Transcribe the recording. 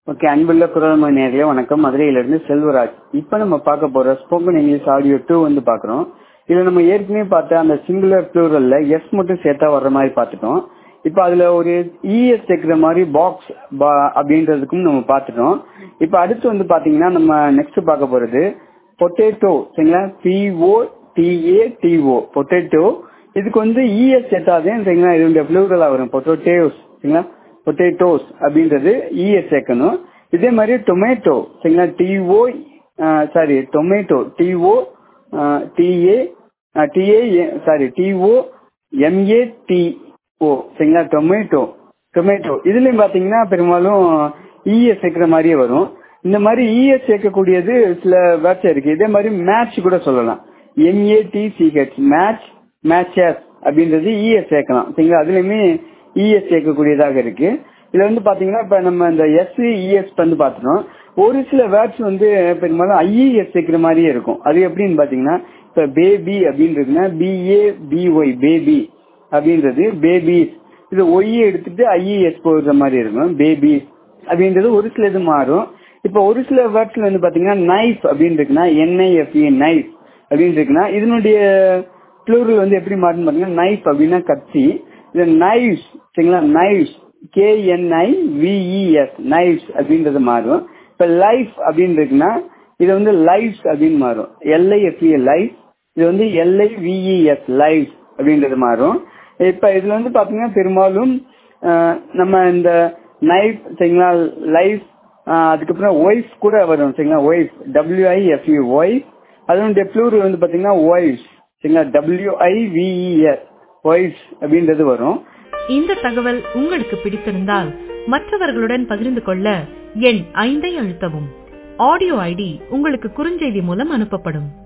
Okay, அன்புள்ள குரல்மொழி நேயர்களே வணக்கம். மதுரையிலிருந்து செல்வராஜ். இப்ப நம்ம பார்க்க போற ஸ்போக்கன் இங்கிலீஷ் ஆடியோ 2 வந்து பாக்குறோம். இதுல நம்ம ஏற்கனவே பார்த்த அந்த சிங்குலர் ப்ளூரல்ல எஸ் மட்டும் சேர்த்தா வர்ற மாதிரி பார்த்துட்டோம். இப்ப அதுல ஒரு இஎஸ் சேர்க்கிற மாதிரி பாக்ஸ் அப்படின்றதுக்கும் நம்ம பார்த்துட்டோம். இப்ப அடுத்து வந்து பாத்தீங்கன்னா நம்ம நெக்ஸ்ட் பார்க்க போறது பொட்டேட்டோ. சரிங்களா, POTATO பொட்டேட்டோ. இதுக்கு வந்து இஎஸ் சேர்த்தாதே சரிங்களா, இதோட ப்ளூரலா வரும் பொட்டேட்டோஸ். சரிங்களா, பொட்டேட்டோஸ் அப்படின்றது இஎஸ் சேர்க்கணும். இதே மாதிரி டொமேட்டோ. சரிங்களா, டொமேட்டோ TOMATO. சரிங்களா, டொமேட்டோ. இதுலயும் பாத்தீங்கன்னா பெரும்பாலும் இஎஸ் சேர்க்கிற மாதிரியே வரும். இந்த மாதிரி இஎஸ் சேர்க்கக்கூடியது சில வேர்ட்ஸ் இருக்கு. இதே மாதிரி மேட்ச் கூட சொல்லலாம். MATCH மேட்சஸ் அப்படின்றது இஎஸ் சேர்க்கலாம். சரிங்களா, அதுலயுமே இஎஸ் சேர்க்கக்கூடியதாக இருக்கு. இதுல வந்து பாத்தீங்கன்னா இப்ப நம்ம இந்த SES வந்து பாத்துட்டோம். ஒரு சில வேர்ட்ஸ் வந்து பெரும்பாலும் IES சேர்க்கிற மாதிரியே இருக்கும். அது எப்படின்னு பாத்தீங்கன்னா இப்ப பேபி அப்படின்றதுன்னா BABY பேபி அப்படின்றது பேபிஸ். இது ஒய்யை எடுத்துட்டு IES போடுற மாதிரி இருக்கும். பேபிஸ் அப்படின்றது ஒரு சில இது மாறும். இப்ப ஒரு சில வேர்ட்ஸ்ல வந்து பாத்தீங்கன்னா நைஃப் அப்படின்னு இருக்குன்னா NIFE நைஃப் அப்படின்னு இருக்குன்னா இதனுடைய ப்ளூரல் வந்து எப்படி மாறுன்னு பாத்தீங்கன்னா நைஃப் அப்படின்னா கத்தி. இது நைவ்ஸ். சரிங்களா, நைவ்ஸ் KNIVES நைவ்ஸ் அப்படின்றது மாறும். இப்ப லைஃப் அப்படின்னு இருக்குன்னா இது வந்து லைவ்ஸ் அப்படின்னு மாறும். LIFE life. இது வந்து LIVES லைவ்ஸ் அப்படின்றது மாறும். இப்ப இதுல வந்து பாத்தீங்கன்னா பெரும்பாலும் நம்ம இந்த நைஃப் சரிங்களா, லைஃப், அதுக்கப்புறம் ஒய்ஃப் கூட வரும். சரிங்களா, ஒய்ஃப் WIFE ஒய்ஃப். அதனுடைய ப்ளூரல் வந்து பாத்தீங்கன்னா ஒய்ஃப்ஸ். சரிங்களா, WIVES ஒய்ஃப்ஸ் அப்படின்றது வரும். இந்த தகவல் உங்களுக்கு பிடித்திருந்தால் மற்றவர்களுடன் பகிர்ந்து கொள்ள எண் 5 அழுத்தவும். ஆடியோ ஐடி உங்களுக்கு குறுஞ்செய்தி மூலம் அனுப்பப்படும்.